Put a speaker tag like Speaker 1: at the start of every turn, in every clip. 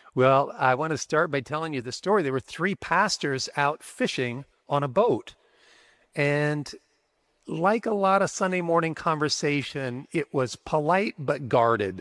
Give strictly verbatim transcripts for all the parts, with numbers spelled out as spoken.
Speaker 1: Well, I want to start by telling you the story. There were three pastors out fishing on a boat. And like a lot of Sunday morning conversation, it was polite but guarded.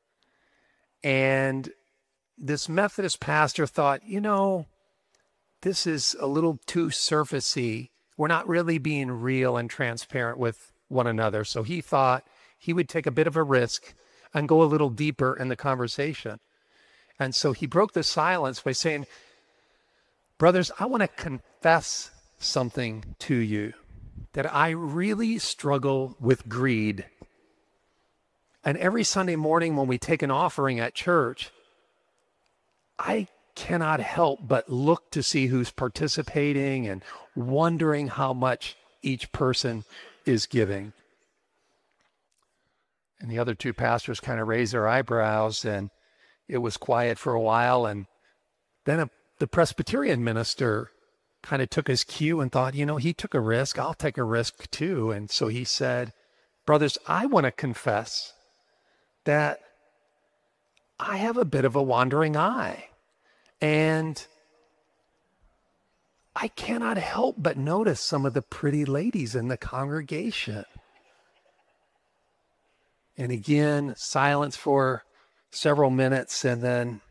Speaker 1: And this Methodist pastor thought, you know, this is a little too surfacey. We're not really being real and transparent with one another. So he thought he would take a bit of a risk and go a little deeper in the conversation. And so he broke the silence by saying, brothers, I want to confess something to you, that I really struggle with greed. And every Sunday morning when we take an offering at church, I cannot help but look to see who's participating and wondering how much each person is giving. And the other two pastors kind of raised their eyebrows, and it was quiet for a while. And then a, the Presbyterian minister kind of took his cue and thought, you know, he took a risk. I'll take a risk too. And so he said, brothers, I want to confess that I have a bit of a wandering eye. And I cannot help but notice some of the pretty ladies in the congregation. And again, silence for several minutes. And then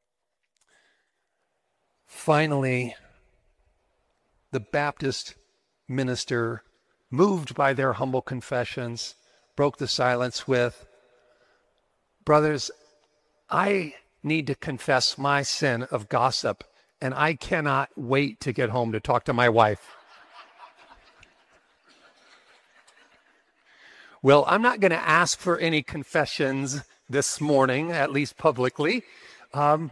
Speaker 1: finally, the Baptist minister, moved by their humble confessions, broke the silence with, brothers, I need to confess my sin of gossip, and I cannot wait to get home to talk to my wife. Well, I'm not going to ask for any confessions this morning, at least publicly. Um,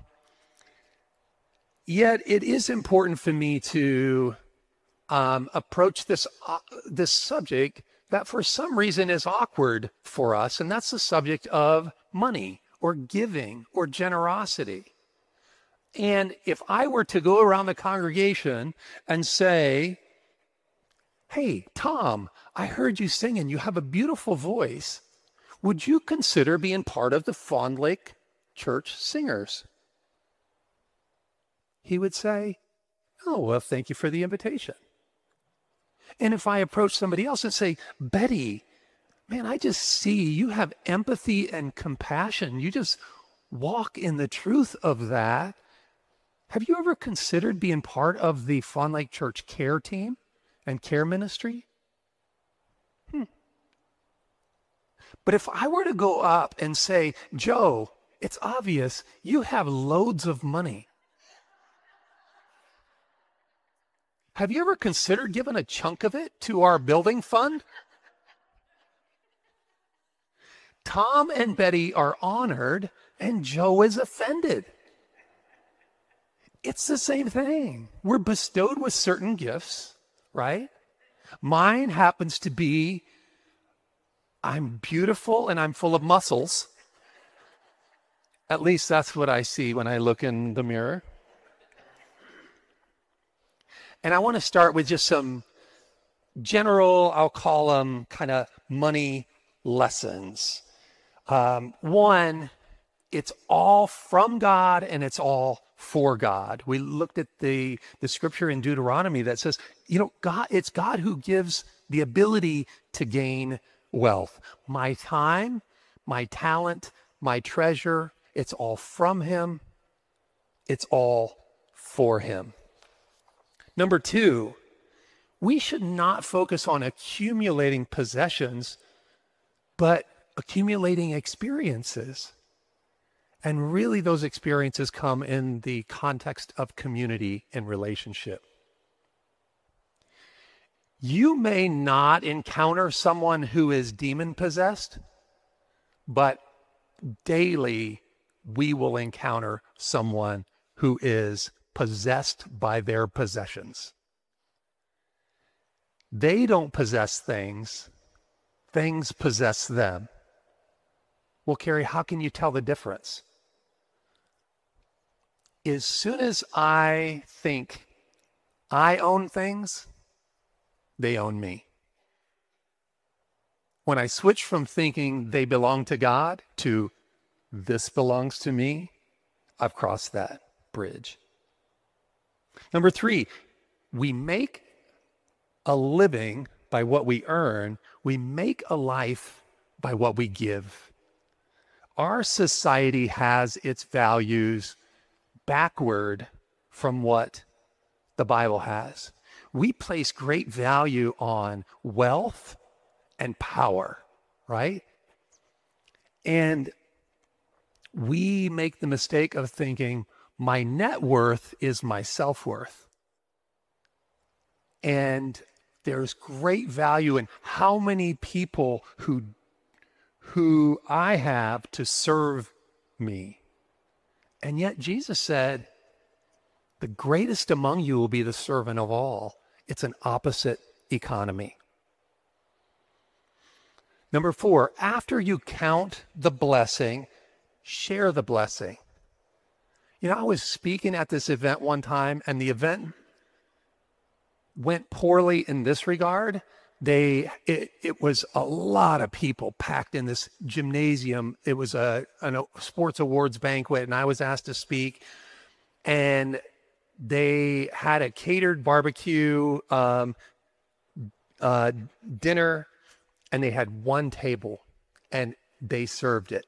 Speaker 1: yet it is important for me to um, approach this, uh, this subject that for some reason is awkward for us, and that's the subject of money or giving or generosity. And if I were to go around the congregation and say, hey, Tom, I heard you singing. You have a beautiful voice. Would you consider being part of the Fond Lake Church Singers? He would say, oh, well, thank you for the invitation. And if I approach somebody else and say, Betty, man, I just see you have empathy and compassion. You just walk in the truth of that. Have you ever considered being part of the Fond Lake Church care team and care ministry? Hmm. But if I were to go up and say, Joe, it's obvious you have loads of money. Have you ever considered giving a chunk of it to our building fund? Tom and Betty are honored, and Joe is offended. It's the same thing. We're bestowed with certain gifts, right? Mine happens to be, I'm beautiful and I'm full of muscles. At least that's what I see when I look in the mirror. And I want to start with just some general, I'll call them kind of money lessons. Um, one, it's all from God and it's all for God. We looked at the, the scripture in Deuteronomy that says, you know, God, it's God who gives the ability to gain wealth. My time, my talent, my treasure, it's all from him. It's all for him. Number two, we should not focus on accumulating possessions, but accumulating experiences. And really those experiences come in the context of community and relationship. You may not encounter someone who is demon possessed, but daily we will encounter someone who is possessed by their possessions. They don't possess things, things possess them. Well, Carrie, how can you tell the difference? As soon as I think I own things, they own me. When I switch from thinking they belong to God to this belongs to me, I've crossed that bridge. Number three, we make a living by what we earn. We make a life by what we give. Our society has its values backward from what the Bible has. We place great value on wealth and power, right? And we make the mistake of thinking my net worth is my self-worth. And there's great value in how many people who, who I have to serve me. And yet Jesus said, the greatest among you will be the servant of all. It's an opposite economy. Number four, after you count the blessing, share the blessing. You know, I was speaking at this event one time, and the event went poorly in this regard. They, it, it was a lot of people packed in this gymnasium. It was a, a sports awards banquet, and I was asked to speak. And they had a catered barbecue um, uh, dinner, and they had one table, and they served it.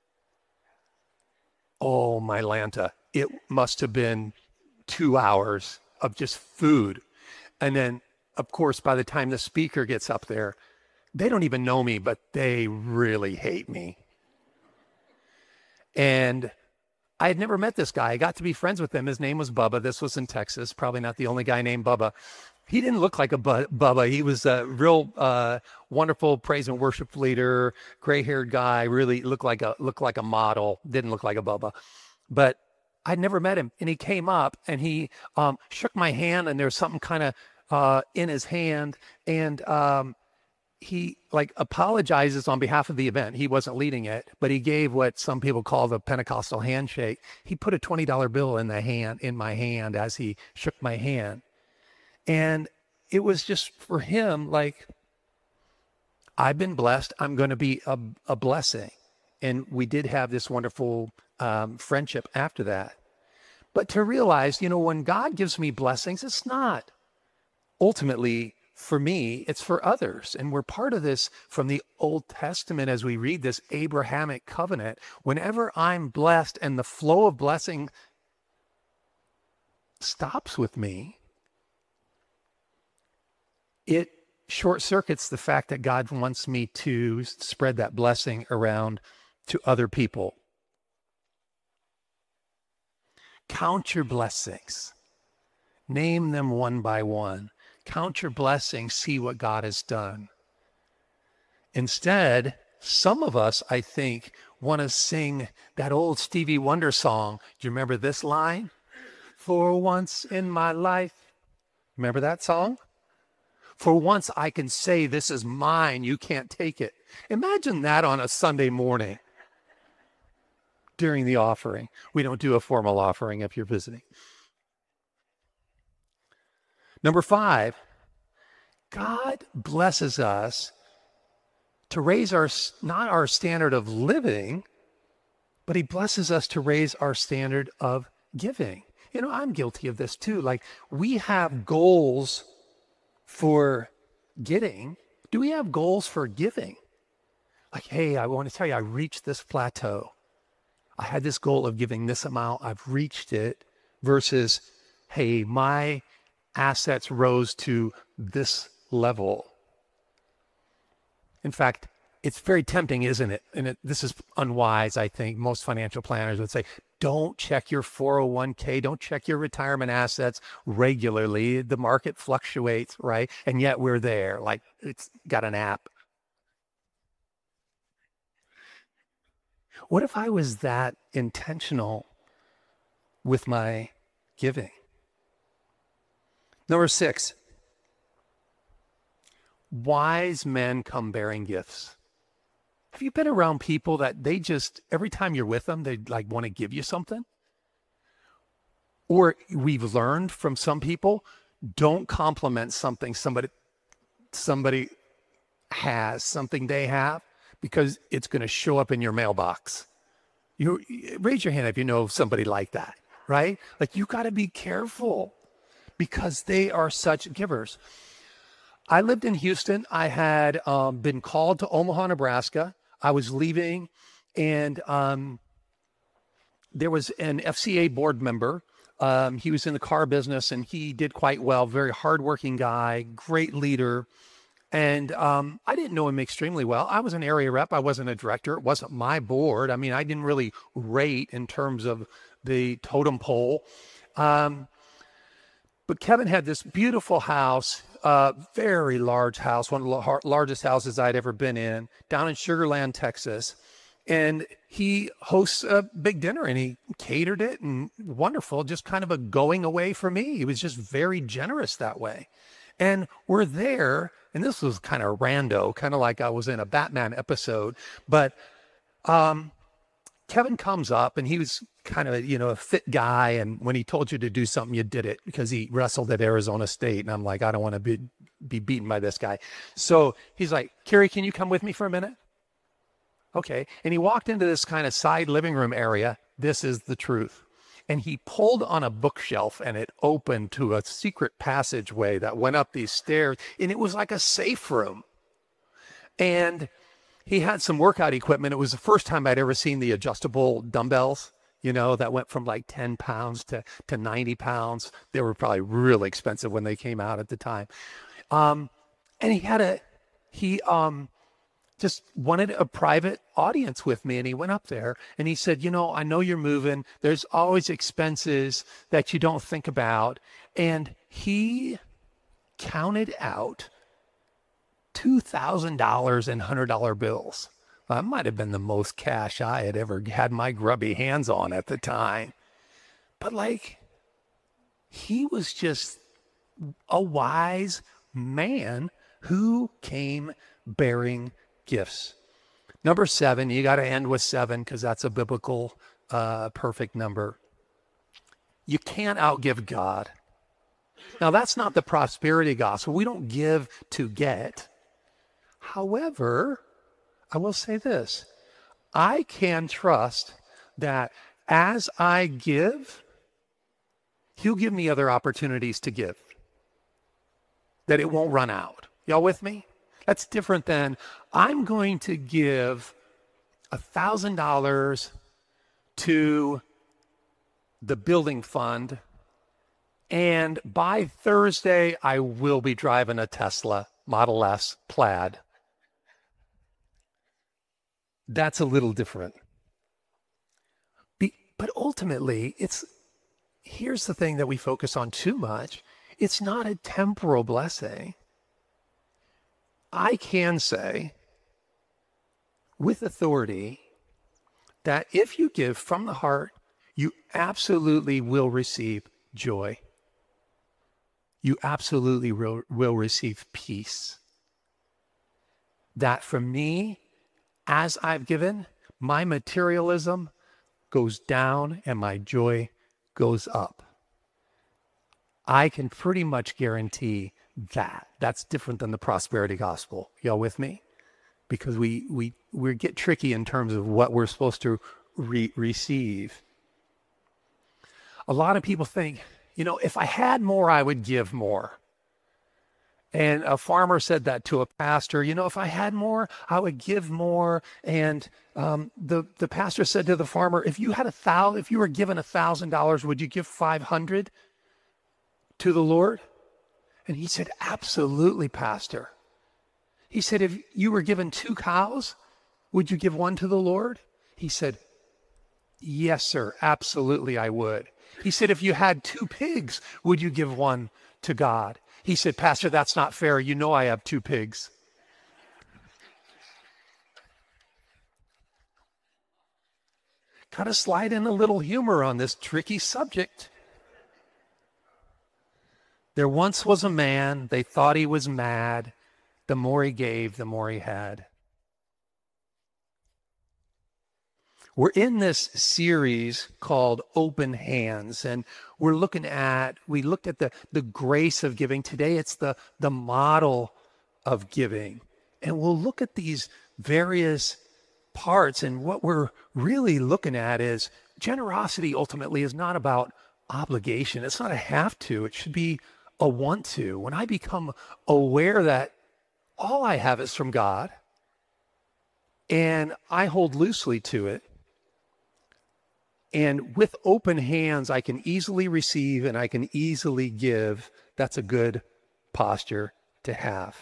Speaker 1: Oh, my Lanta. It must have been two hours of just food. And then, of course, by the time the speaker gets up there, they don't even know me, but they really hate me. And I had never met this guy. I got to be friends with him. His name was Bubba. This was in Texas. Probably not the only guy named Bubba. He didn't look like a bu- Bubba. He was a real uh, wonderful praise and worship leader, gray-haired guy. Really looked like a looked like a model. Didn't look like a Bubba. But I'd never met him. And he came up and he um, shook my hand, and there was something kind of uh, in his hand. And um, he like apologizes on behalf of the event. He wasn't leading it, but he gave what some people call the Pentecostal handshake. He put a twenty dollar bill in the hand, in my hand as he shook my hand. And it was just for him, like, I've been blessed. I'm going to be a, a blessing. And we did have this wonderful um, friendship after that. But to realize, you know, when God gives me blessings, it's not ultimately for me, it's for others. And we're part of this from the Old Testament as we read this Abrahamic covenant. Whenever I'm blessed and the flow of blessing stops with me, it short circuits the fact that God wants me to spread that blessing around to other people. Count your blessings. Name them one by one. Count your blessings. See what God has done. Instead, some of us, I think, want to sing that old Stevie Wonder song. Do you remember this line? For once in my life. Remember that song? For once I can say, this is mine, you can't take it. Imagine that on a Sunday morning during the offering. We don't do a formal offering if you're visiting. Number five, God blesses us to raise our, not our standard of living, but he blesses us to raise our standard of giving. You know, I'm guilty of this too. Like, we have goals for getting. Do we have goals for giving? Like, hey, I want to tell you, I reached this plateau. I had this goal of giving this amount. I've reached it. Versus, hey, my assets rose to this level. In fact, it's very tempting, isn't it? And it, this is unwise, I think. Most financial planners would say, don't check your four oh one k, don't check your retirement assets regularly. The market fluctuates, right? And yet we're there, like it's got an app. What if I was that intentional with my giving? Number six, wise men come bearing gifts. Have you been around people that they just, every time you're with them, they like want to give you something? Or we've learned from some people, don't compliment something somebody, somebody has, something they have, because it's going to show up in your mailbox. You raise your hand if you know somebody like that, right? Like you got to be careful because they are such givers. I lived in Houston. I had um, been called to Omaha, Nebraska. I was leaving, and um, there was an F C A board member. Um, he was in the car business, and he did quite well. Very hardworking guy, great leader. And um, I didn't know him extremely well. I was an area rep. I wasn't a director. It wasn't my board. I mean, I didn't really rate in terms of the totem pole. Um, but Kevin had this beautiful house, uh, very large house, one of the lar- largest houses I'd ever been in, down in Sugar Land, Texas. And he hosts a big dinner, and he catered it, and wonderful, just kind of a going away for me. He was just very generous that way. And we're there, and this was kind of rando, kind of like I was in a Batman episode. But um, Kevin comes up, and he was kind of, you know, a fit guy. And when he told you to do something, you did it because he wrestled at Arizona State. And I'm like, I don't want to be, be beaten by this guy. So he's like, Carrie, can you come with me for a minute? Okay. And he walked into this kind of side living room area. This is the truth. And he pulled on a bookshelf, and it opened to a secret passageway that went up these stairs. And it was like a safe room. And he had some workout equipment. It was the first time I'd ever seen the adjustable dumbbells, you know, that went from like ten pounds to, to ninety pounds. They were probably really expensive when they came out at the time. Um, and he had a, he, um, just wanted a private audience with me. And he went up there and he said, you know, I know you're moving. There's always expenses that you don't think about. And he counted out two thousand dollars in one hundred dollar bills. That might have been the most cash I had ever had my grubby hands on at the time. But like, he was just a wise man who came bearing gifts. Number seven, you got to end with seven because that's a biblical uh, perfect number. You can't outgive God. Now, that's not the prosperity gospel. We don't give to get. However, I will say this. I can trust that as I give, he'll give me other opportunities to give. That it won't run out. Y'all with me? That's different than I'm going to give one thousand dollars to the building fund, and by Thursday, I will be driving a Tesla Model S Plaid. That's a little different. Be, but ultimately, it's here's the thing that we focus on too much. It's not a temporal blessing. I can say with authority that if you give from the heart, you absolutely will receive joy. You absolutely will, will receive peace. That for me, as I've given, my materialism goes down and my joy goes up. I can pretty much guarantee that. That's different than the prosperity gospel. Y'all with me? Because we we we get tricky in terms of what we're supposed to re- receive. A lot of people think, you know, if I had more, I would give more. And a farmer said that to a pastor, you know, if I had more, I would give more. And um, the, the pastor said to the farmer, if you had a thousand, if you were given a thousand dollars, would you give five hundred to the Lord? And he said, absolutely, Pastor. He said, if you were given two cows, would you give one to the Lord? He said, yes, sir, absolutely, I would. He said, if you had two pigs, would you give one to God? He said, Pastor, that's not fair. You know I have two pigs. Got to slide in a little humor on this tricky subject. There once was a man, they thought he was mad. The more he gave, the more he had. We're in this series called Open Hands, and we're looking at, we looked at the, the grace of giving. Today it's the, the model of giving. And we'll look at these various parts. And what we're really looking at is generosity ultimately is not about obligation. It's not a have to. It should be a want to. When I become aware that all I have is from God and I hold loosely to it, and with open hands, I can easily receive and I can easily give. That's a good posture to have.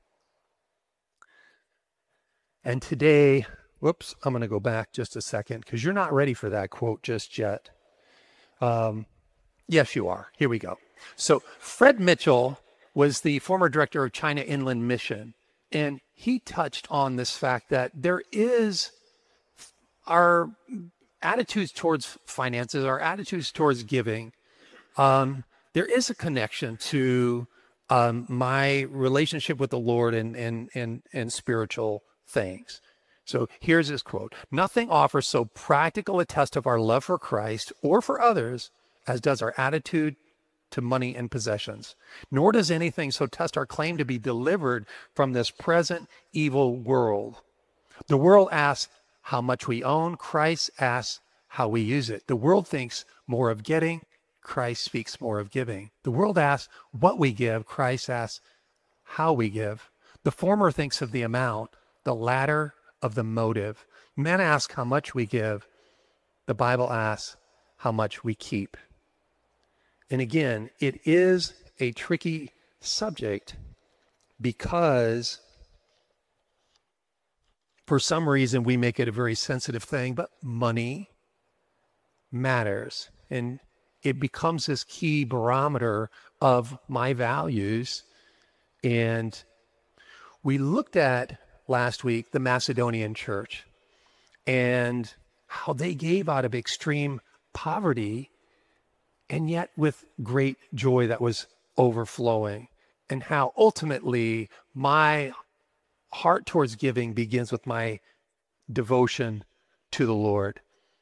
Speaker 1: And today, whoops, I'm going to go back just a second because you're not ready for that quote just yet. Um, yes, you are. Here we go. So Fred Mitchell was the former director of China Inland Mission, and he touched on this fact that there is our attitudes towards finances, our attitudes towards giving. Um, there is a connection to um, my relationship with the Lord and, and, and, and spiritual things. So here's his quote. Nothing offers so practical a test of our love for Christ or for others as does our attitude to money and possessions. Nor does anything so test our claim to be delivered from this present evil world. The world asks how much we own. Christ asks how we use it. The world thinks more of getting. Christ speaks more of giving. The world asks what we give. Christ asks how we give. The former thinks of the amount, the latter of the motive. Men ask how much we give. The Bible asks how much we keep. And again, it is a tricky subject because for some reason we make it a very sensitive thing, but money matters. And it becomes this key barometer of my values. And we looked at last week the Macedonian church and how they gave out of extreme poverty and yet with great joy that was overflowing, and how ultimately my heart towards giving begins with my devotion to the Lord.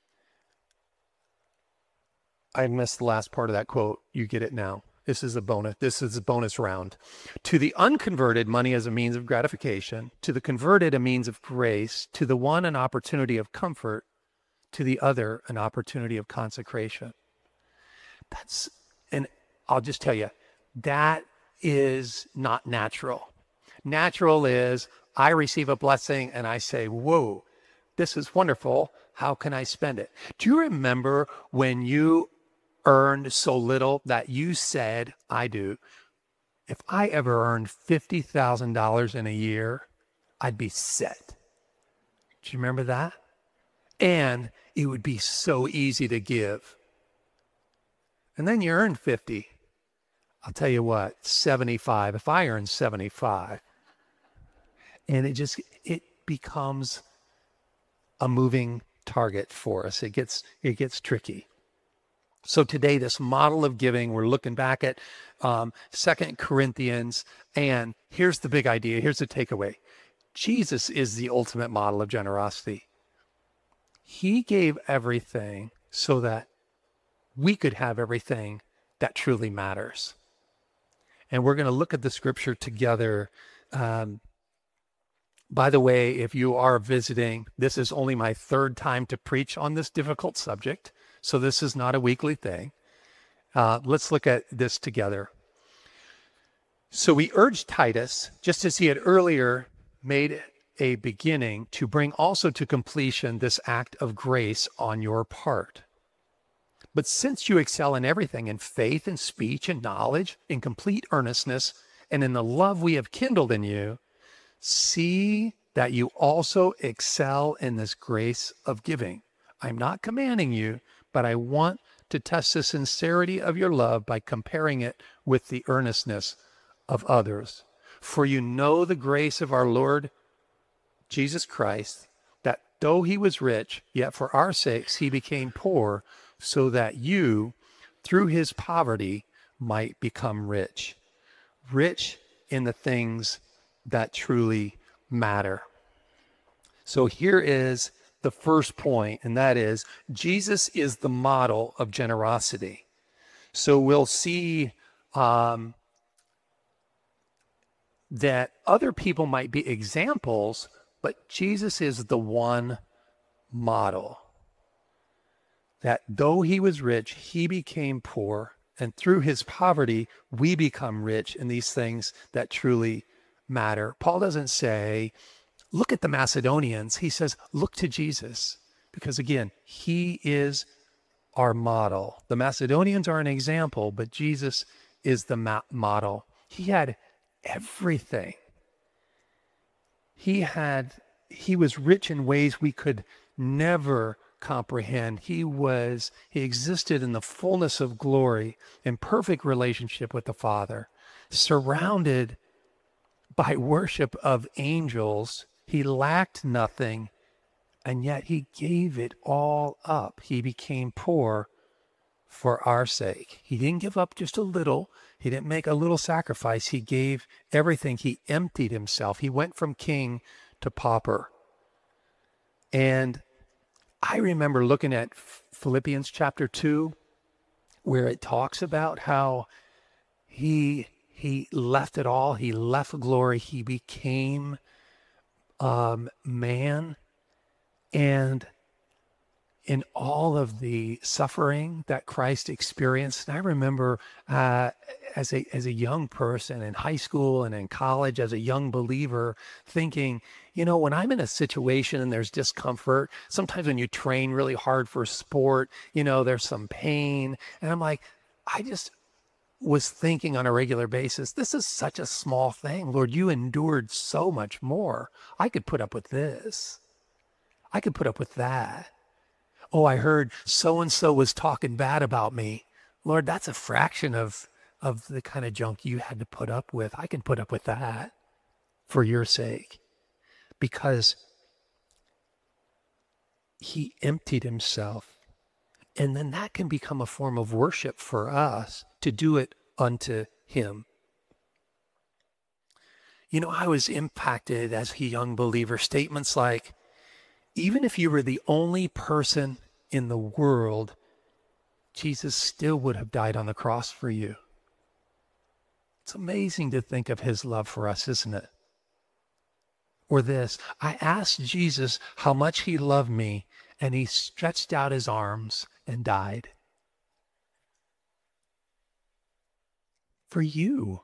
Speaker 1: I missed the last part of that quote. You get it now. This is a bonus. This is a bonus round. To the unconverted, money is a means of gratification. To the converted, a means of grace. To the one, an opportunity of comfort. To the other, an opportunity of consecration. That's, and I'll just tell you, that is not natural. Natural is I receive a blessing and I say, whoa, this is wonderful. How can I spend it? Do you remember when you earned so little that you said, I do, if I ever earned fifty thousand dollars in a year, I'd be set. Do you remember that? And it would be so easy to give. And then you earn fifty. I'll tell you what, seventy-five. If I earn seventy-five, and it just, it becomes a moving target for us. It gets, it gets tricky. So today, this model of giving, we're looking back at um, Second Corinthians, and here's the big idea. Here's the takeaway. Jesus is the ultimate model of generosity. He gave everything so that we could have everything that truly matters. And we're going to look at the scripture together. Um, by the way, if you are visiting, this is only my third time to preach on this difficult subject. So this is not a weekly thing. Uh, let's look at this together. So we urge Titus, just as he had earlier made a beginning, to bring also to completion this act of grace on your part. But since you excel in everything, in faith and speech and knowledge, in complete earnestness, and in the love we have kindled in you, see that you also excel in this grace of giving. I'm not commanding you, but I want to test the sincerity of your love by comparing it with the earnestness of others. For you know the grace of our Lord Jesus Christ, that though he was rich, yet for our sakes he became poor, so that you, through his poverty, might become rich. Rich in the things that truly matter. So here is the first point, and that is Jesus is the model of generosity. So we'll see um, that other people might be examples, But Jesus is the one model that though he was rich, he became poor. And through his poverty, we become rich in these things that truly matter. Paul doesn't say, look at the Macedonians. He says, look to Jesus. Because again, he is our model. The Macedonians are an example, but Jesus is the ma- model. He had everything. He had, he was rich in ways we could never comprehend. He was, he existed in the fullness of glory, in perfect relationship with the Father, surrounded by worship of angels. He lacked nothing, and yet he gave it all up. He became poor for our sake. He didn't give up just a little. He didn't make a little sacrifice. He gave everything. He emptied himself. He went from king to pauper. And I remember looking at Philippians chapter two, where it talks about how he he left it all. He left glory. He became um, man. And in all of the suffering that Christ experienced, and I remember uh, as a as a young person in high school and in college, as a young believer, thinking, you know, when I'm in a situation and there's discomfort, sometimes when you train really hard for sport, you know, there's some pain. And I'm like, I just was thinking on a regular basis, this is such a small thing. Lord, you endured so much more. I could put up with this. I could put up with that. Oh, I heard so-and-so was talking bad about me. Lord, that's a fraction of, of the kind of junk you had to put up with. I can put up with that for your sake. Because he emptied himself. And then that can become a form of worship for us, to do it unto him. You know, I was impacted as a young believer. Statements like, even if you were the only person in the world, Jesus still would have died on the cross for you. It's amazing to think of his love for us, isn't it? Or this, I asked Jesus how much he loved me, and he stretched out his arms and died. For you.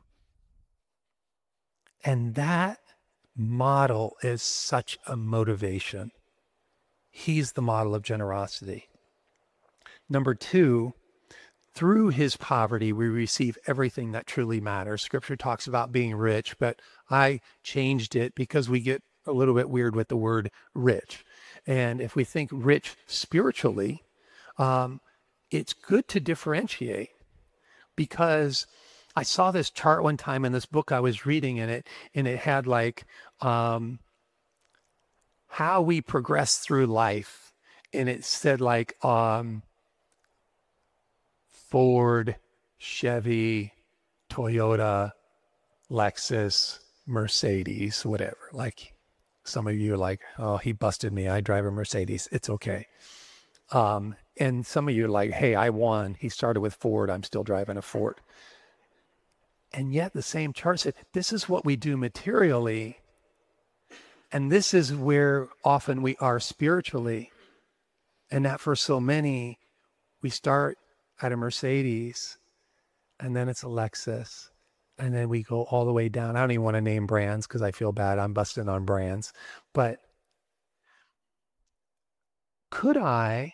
Speaker 1: And that model is such a motivation. He's the model of generosity. Number two, through his poverty, we receive everything that truly matters. Scripture talks about being rich, but I changed it because we get a little bit weird with the word rich. And if we think rich spiritually, um, it's good to differentiate, because I saw this chart one time in this book I was reading in it, and it had like, um, how we progress through life. And it said like um, Ford, Chevy, Toyota, Lexus, Mercedes, whatever. Like some of you are like, oh, he busted me. I drive a Mercedes. It's okay. Um, and some of you are like, hey, I won. He started with Ford. I'm still driving a Ford. And yet the same chart said, this is what we do materially. And this is where often we are spiritually. And that for so many, we start at a Mercedes, and then it's a Lexus, and then we go all the way down. I don't even want to name brands because I feel bad. I'm busting on brands. But could I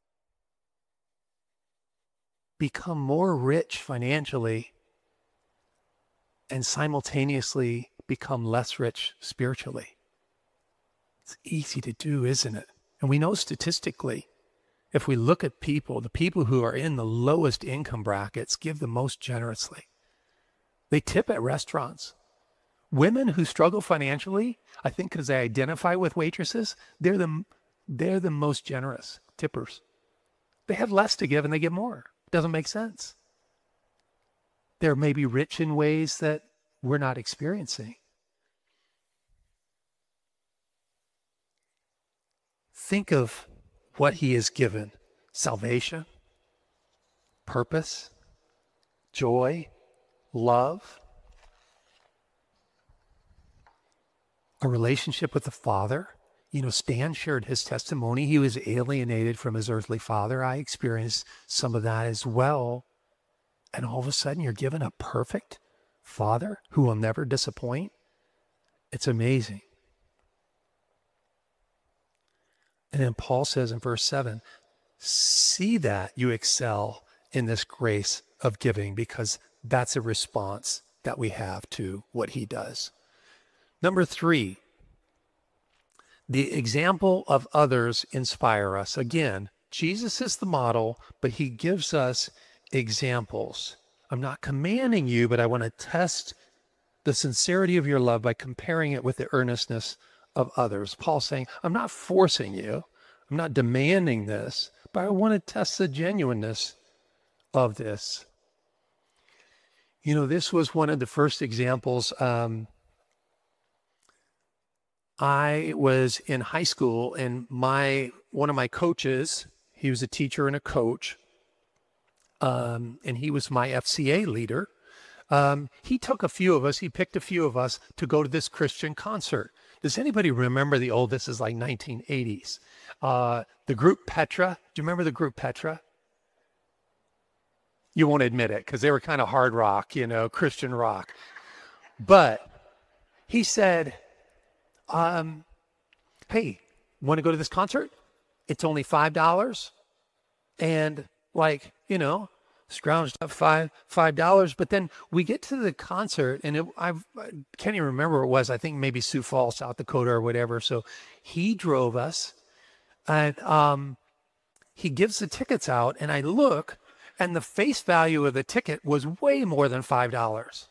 Speaker 1: become more rich financially and simultaneously become less rich spiritually? It's easy to do, isn't it? And we know statistically, if we look at people, the people who are in the lowest income brackets give the most generously. They tip at restaurants. Women who struggle financially, I think because they identify with waitresses, they're the, they're the most generous tippers. They have less to give and they give more. It doesn't make sense. They're maybe rich in ways that we're not experiencing. Think of what he has given: salvation, purpose, joy, love. a relationship with the Father. You know, Stan shared his testimony. He was alienated from his earthly father. I experienced some of that as well. And all of a sudden, you're given a perfect Father who will never disappoint. It's amazing. And then Paul says in verse seven, see that you excel in this grace of giving, because that's a response that we have to what he does. Number three, the example of others inspire us. Again, Jesus is the model, but he gives us examples. I'm not commanding you, but I want to test the sincerity of your love by comparing it with the earnestness of others. Paul's saying, I'm not forcing you. I'm not demanding this, but I want to test the genuineness of this. You know, this was one of the first examples. Um, I was in high school, and my one of my coaches, he was a teacher and a coach, um, and he was my F C A leader. Um, he took a few of us, he picked a few of us to go to this Christian concert. Does anybody remember the old, this is like nineteen eighties, uh, the group Petra? Do you remember the group Petra? You won't admit it because they were kind of hard rock, you know, Christian rock. But he said, um, hey, want to go to this concert? It's only five dollars. And like, you know, scrounged up five five dollars. But then we get to the concert, and it, I've, I can't even remember what it was. I think maybe Sioux Falls, South Dakota, or whatever. So he drove us, and um, he gives the tickets out, and I look, and the face value of the ticket was way more than five dollars.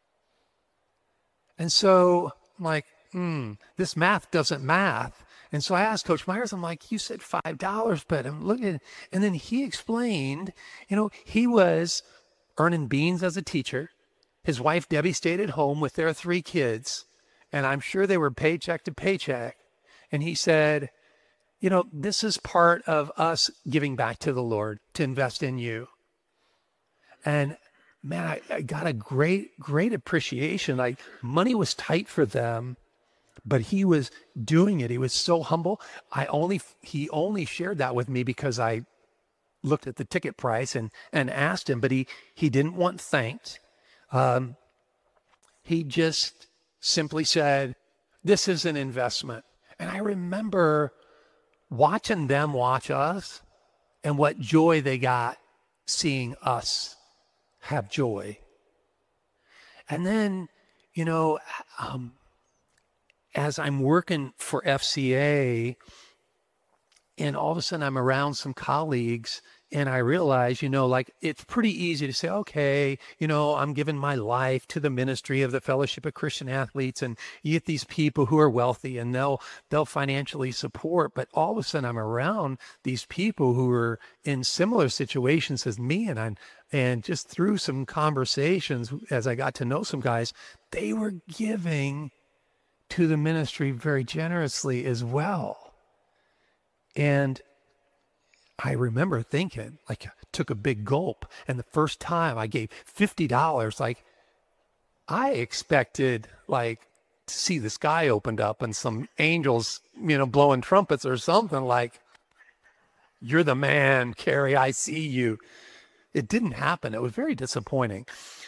Speaker 1: And so I'm like, hmm, this math doesn't math. And so I asked Coach Myers, I'm like, you said five dollars, but I'm looking. And then he explained, you know, he was earning beans as a teacher. His wife, Debbie, stayed at home with their three kids. And I'm sure they were paycheck to paycheck. And he said, you know, this is part of us giving back to the Lord to invest in you. And man, I, I got a great, great appreciation. Like, money was tight for them, but he was doing it. He was so humble. I only, he only shared that with me because I looked at the ticket price and, and asked him, but he, he didn't want thanked. Um, he just simply said, this is an investment. And I remember watching them watch us and what joy they got seeing us have joy. And then, you know, um, as I'm working for F C A, and all of a sudden I'm around some colleagues, and I realize, you know, like, it's pretty easy to say, okay, you know, I'm giving my life to the ministry of the Fellowship of Christian Athletes, and you get these people who are wealthy and they'll they'll financially support. But all of a sudden I'm around these people who are in similar situations as me, and I'm and just through some conversations, as I got to know some guys, they were giving to the ministry very generously as well. And I remember thinking, like, I took a big gulp. And the first time I gave fifty dollars, like, I expected, like, to see the sky opened up and some angels, you know, blowing trumpets or something, like, you're the man, Carrie, I see you. It didn't happen. It was very disappointing.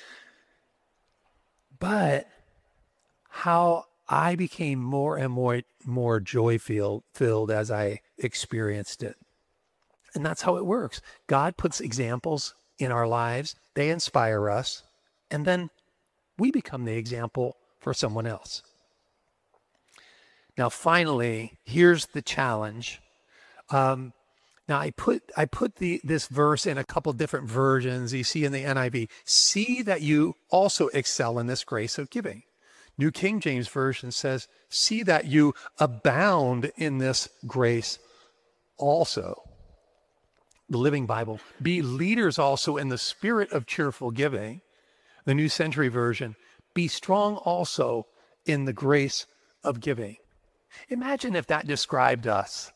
Speaker 1: But how I became more and more, more joy filled, filled as I experienced it. And that's how it works. God puts examples in our lives. They inspire us. And then we become the example for someone else. Now, finally, here's the challenge. Um, now, I put I put the this verse in a couple different versions. You see in the N I V, see that you also excel in this grace of giving. New King James Version says, see that you abound in this grace also. The Living Bible, be leaders also in the spirit of cheerful giving. The New Century Version, be strong also in the grace of giving. Imagine if that described us.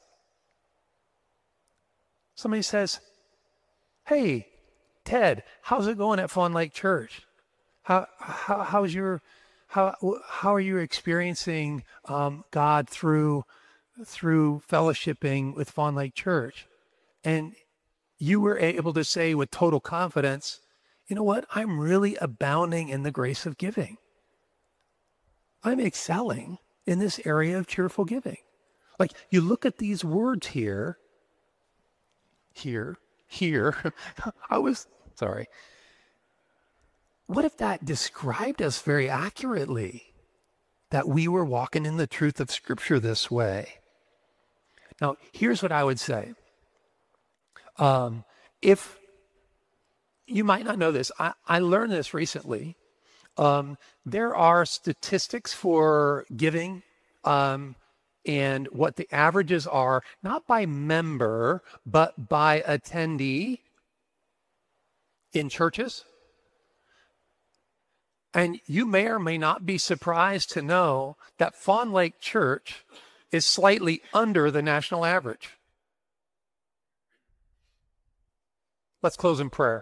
Speaker 1: Somebody says, hey, Ted, how's it going at Fawn Lake Church? How, how how's your how how are you experiencing um, God through through fellowshipping with Fawn Lake Church? And you were able to say with total confidence, you know what? I'm really abounding in the grace of giving. I'm excelling in this area of cheerful giving. Like you look at these words here, here, here. I was, sorry. What if that described us very accurately? That we were walking in the truth of Scripture this way. Now, here's what I would say. Um, if you might not know this, I, I learned this recently. Um, there are statistics for giving um, and what the averages are, not by member, but by attendee in churches. And you may or may not be surprised to know that Fawn Lake Church is slightly under the national average. Let's close in prayer.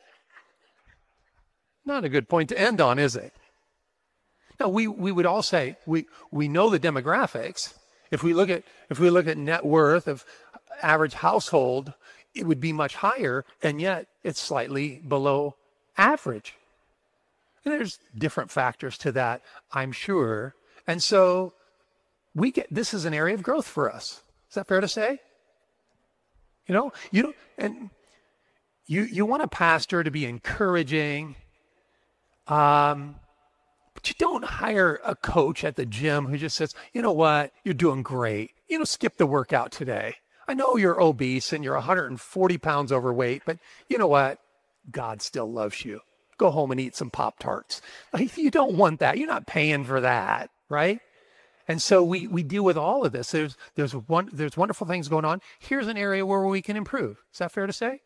Speaker 1: Not a good point to end on, is it? Now, we, we would all say we, we know the demographics. If we look at if we look at net worth of average household, it would be much higher, and yet it's slightly below average. And there's different factors to that, I'm sure. And so we get this is an area of growth for us. Is that fair to say? You know, you don't, and you you want a pastor to be encouraging, um, but you don't hire a coach at the gym who just says, you know what, you're doing great. You know, skip the workout today. I know you're obese and you're one hundred forty pounds overweight, but you know what? God still loves you. Go home and eat some Pop-Tarts. Like, you don't want that. You're not paying for that, right? And so we we deal with all of this. There's there's one there's wonderful things going on. Here's an area where we can improve. Is that fair to say?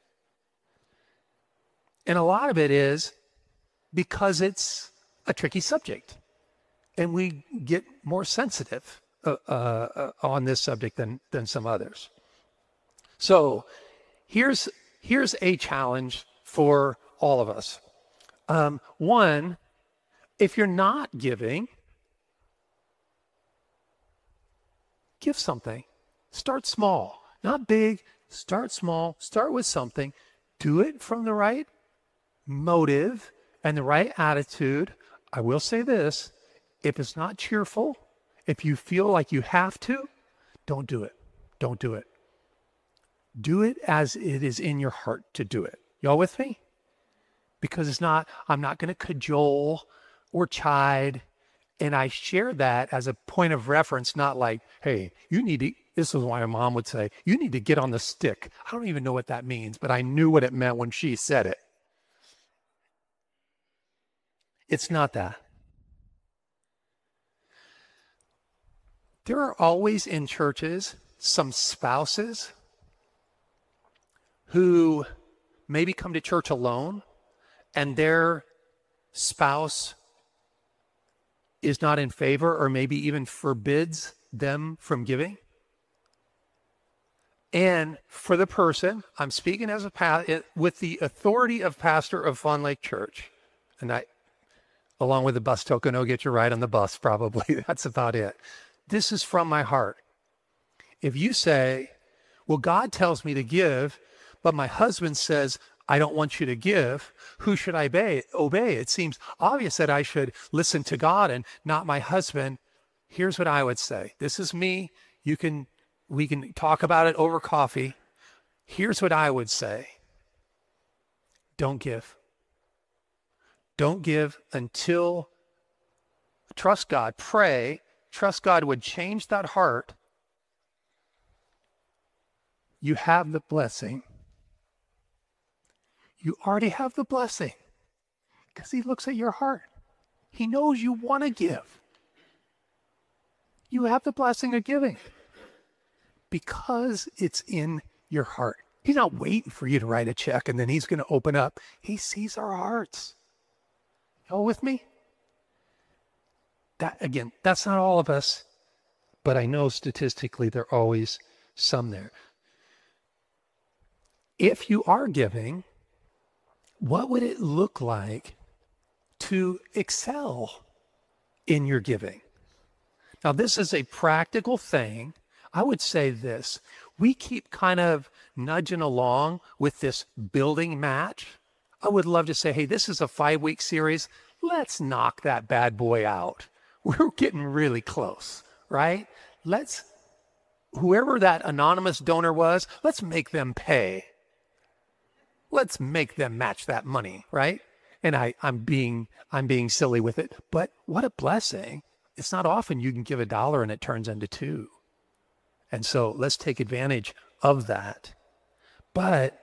Speaker 1: And a lot of it is because it's a tricky subject, and we get more sensitive uh, uh, on this subject than than some others. So here's here's a challenge for all of us. Um, one, if you're not giving, give something. Start small, not big. Start small. Start with something. Do it from the right motive and the right attitude. I will say this, if it's not cheerful, if you feel like you have to, don't do it. Don't do it. Do it as it is in your heart to do it. Y'all with me? Because it's not, I'm not going to cajole or chide. And I share that as a point of reference, not like, hey, you need to, this is why my mom would say, you need to get on the stick. I don't even know what that means, but I knew what it meant when she said it. It's not that. There are always in churches some spouses who maybe come to church alone, and their spouse is not in favor or maybe even forbids them from giving. And for the person, I'm speaking as a pa- with the authority of pastor of Fawn Lake Church, and I, along with the bus token, I'll get you right on the bus probably. That's about it. This is from my heart. If you say, well, God tells me to give, but my husband says, I don't want you to give, who should I obey? obey? It seems obvious that I should listen to God and not my husband. Here's what I would say. This is me. You can, we can talk about it over coffee. Here's what I would say. Don't give. Don't give until, trust God, pray, trust God would change that heart. You have the blessing. You already have the blessing because he looks at your heart. He knows you want to give. You have the blessing of giving because it's in your heart. He's not waiting for you to write a check and then he's going to open up. He sees our hearts. Y'all with me? That, again, that's not all of us, but I know statistically there are always some there. If you are giving, what would it look like to excel in your giving. Now, this is a practical thing. I would say this. We keep kind of nudging along with this building match. I would love to say, hey, this is a five-week series. Let's knock that bad boy out. We're getting really close, right? Let's, whoever that anonymous donor was, let's make them pay. Let's make them match that money, right? And I, I'm being, I'm being silly with it, but what a blessing. It's not often you can give a dollar and it turns into two. And so let's take advantage of that. But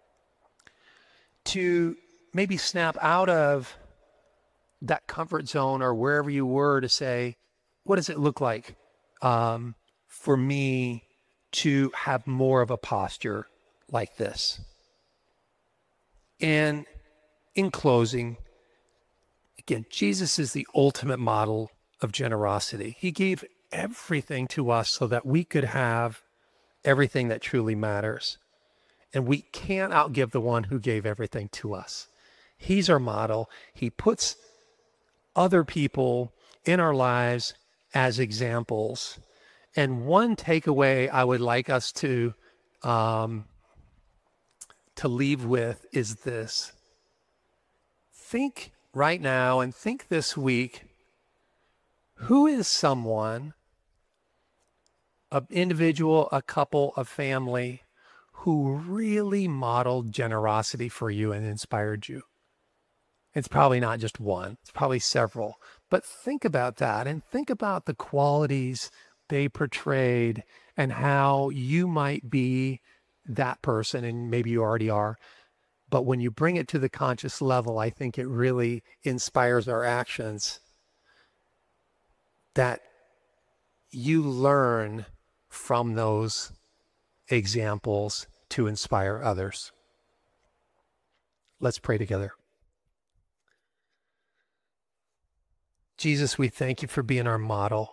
Speaker 1: to maybe snap out of that comfort zone or wherever you were to say, what does it look like um, for me to have more of a posture like this? And in closing, again, Jesus is the ultimate model of generosity. He gave everything to us so that we could have everything that truly matters. And we can't outgive the one who gave everything to us. He's our model. He puts other people in our lives as examples. And one takeaway I would like us to um, to leave with is this. Think right now and think this week, who is someone, an individual, a couple, a family, who really modeled generosity for you and inspired you? It's probably not just one, it's probably several. But think about that and think about the qualities they portrayed and how you might be that person, and maybe you already are. But when you bring it to the conscious level, I think it really inspires our actions, that you learn from those examples to inspire others. Let's pray together. Jesus, we thank you for being our model.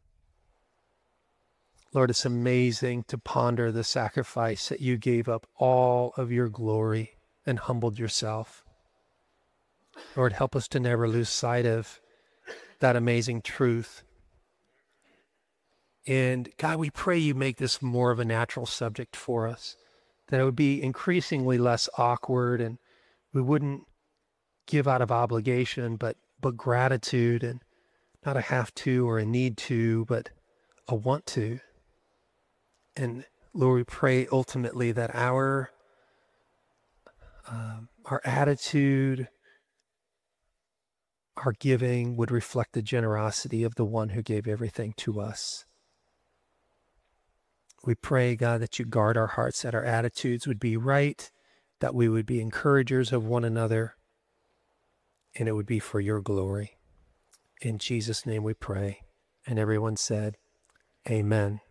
Speaker 1: Lord, it's amazing to ponder the sacrifice that you gave up all of your glory and humbled yourself. Lord, help us to never lose sight of that amazing truth. And God, we pray you make this more of a natural subject for us, that it would be increasingly less awkward and we wouldn't give out of obligation, but, but gratitude, and not a have to or a need to, but a want to. And Lord, we pray ultimately that our um, our attitude, our giving would reflect the generosity of the one who gave everything to us. We pray, God, that you guard our hearts, that our attitudes would be right, that we would be encouragers of one another, and it would be for your glory. In Jesus' name we pray. And everyone said, amen.